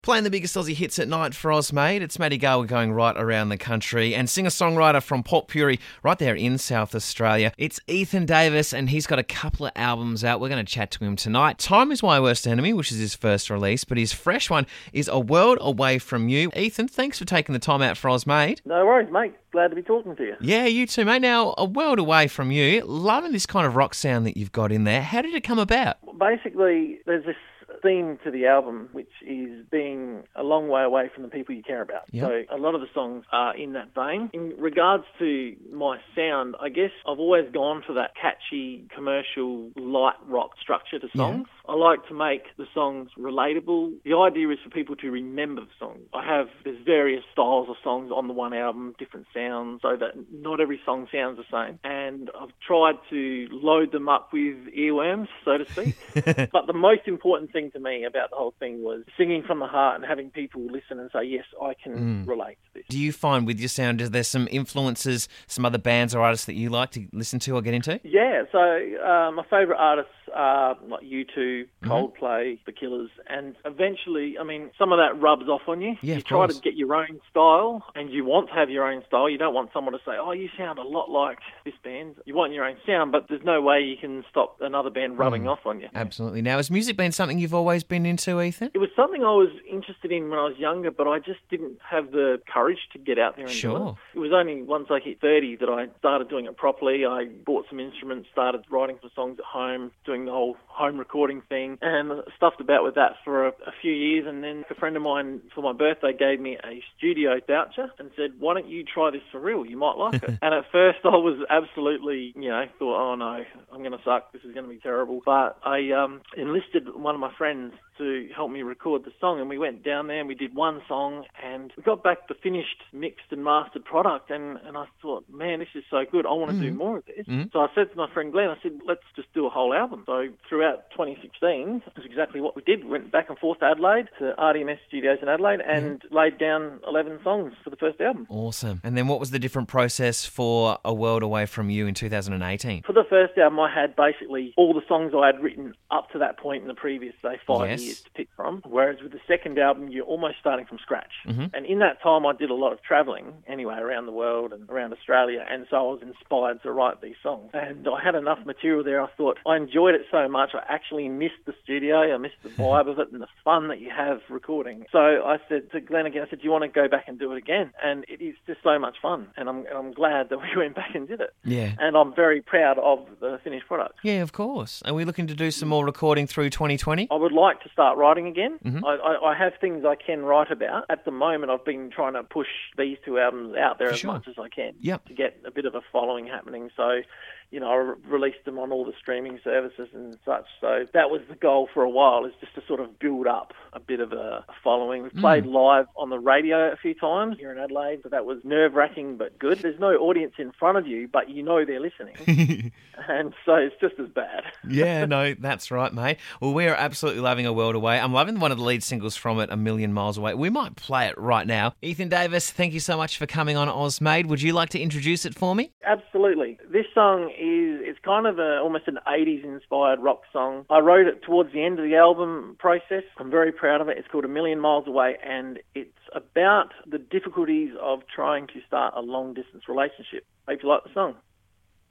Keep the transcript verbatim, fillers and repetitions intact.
Playing the biggest Aussie hits at night for Oz, mate. It's Matty Garwood going right around the country. And singer-songwriter from Port Pirie, right there in South Australia. It's Ethan Davis, and he's got a couple of albums out. We're going to chat to him tonight. Time is My Worst Enemy, which is his first release, but his fresh one is A World Away From You. Ethan, thanks for taking the time out for Oz, mate. No worries, mate. Glad to be talking to you. Yeah, you too, mate. Now, A World Away From You, loving this kind of rock sound that you've got in there. How did it come about? Basically, there's this theme to the album, which is being a long way away from the people you care about. Yep. So a lot of the songs are in that vein. In regards to my sound, I guess I've always gone for that catchy, commercial, light rock structure to songs. Yeah. I like to make the songs relatable. The idea is for people to remember the songs. I have, there's various styles of songs on the one album, different sounds, so that not every song sounds the same. And I've tried to load them up with earworms, so to speak. But the most important thing to me about the whole thing was singing from the heart and having people listen and say, yes, I can mm. relate to this. Do you find with your sound, is there some influences, some other bands or artists that you like to listen to or get into? Yeah, so uh, my favourite artists are like U two, Coldplay, mm-hmm. The Killers, and eventually, I mean, some of that rubs off on you. Yeah, you try to get your own style, and you want to have your own style. You don't want someone to say, oh, you sound a lot like this band. You want your own sound, but there's no way you can stop another band rubbing mm. off on you. Absolutely. Now, has music been something you've always been into, Ethan? It was something I was interested in when I was younger, but I just didn't have the courage to get out there and sure. do it. It was only once I hit thirty that I started doing it properly. I bought some instruments, started writing some songs at home, doing the whole home recording thing, and stuffed about with that for a, a few years. And then a friend of mine, for my birthday, gave me a studio voucher and said, why don't you try this for real? You might like it. And at first I was absolutely, you know, thought, oh no, I'm going to suck. This is going to be terrible. But I um, enlisted one of my friends to help me record the song, and we went down there and we did one song, and we got back the finished mixed and mastered product, and, and I thought, man, this is so good, I want to mm. do more of this. Mm. So I said to my friend Glenn, I said, let's just do a whole album. So throughout twenty sixteen, that's exactly what we did. We went back and forth to Adelaide, to R D M S Studios in Adelaide, and yeah. laid down eleven songs for the first album. Awesome. And then what was the different process for A World Away From You in two thousand eighteen? For the first album, I had basically all the songs I had written up to that point in the previous, say, five yes. years to pick from, whereas with the second album, you're almost starting from scratch. Mm-hmm. And in that time, I did a lot of travelling, anyway, around the world and around Australia, and so I was inspired to write these songs. And I had enough material there, I thought, I enjoyed it so much, I actually missed the studio, I missed the vibe of it and the fun that you have recording. So I said to Glenn again, I said, do you want to go back and do it again? And it is just so much fun, and I'm, and I'm glad that we went back and did it. Yeah. And I'm very proud of the finished product. Yeah, of course. Are we looking to do some more recording through twenty twenty? I would like to start writing again. Mm-hmm. I, I, I have things I can write about. At the moment, I've been trying to push these two albums out there For as sure. much as I can yep. to get a bit of a following happening. So, you know, I re- released them on all the streaming services and such. So that was the goal for a while, is just to sort of build up a bit of a following. We've played mm. live on the radio a few times here in Adelaide, but that was nerve-wracking but good. There's no audience in front of you, but you know they're listening. And so it's just as bad. Yeah, no, that's right, mate. Well, we're absolutely loving A World Away. I'm loving one of the lead singles from it, A Million Miles Away. We might play it right now. Ethan Davis, thank you so much for coming on Oz Made. Would you like to introduce it for me? Absolutely. This song is it's kind of a, almost an eighties inspired rock song. I wrote it towards the end of the album process. I'm very proud of it. It's called A Million Miles Away, and it's about the difficulties of trying to start a long distance relationship. Hope you like the song.